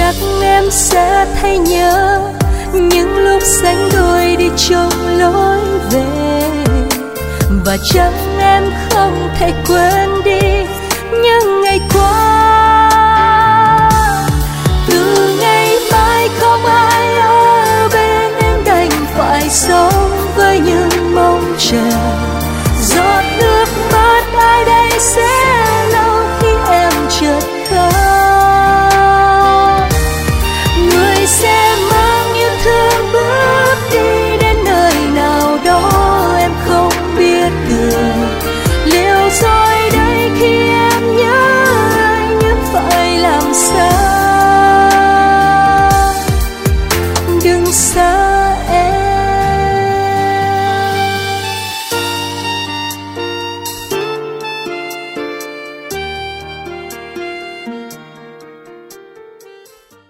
chắc em sẽ thấy nhớ những lúc sánh đôi đi chung lối về. Và chắc em không thể quên đi những ngày qua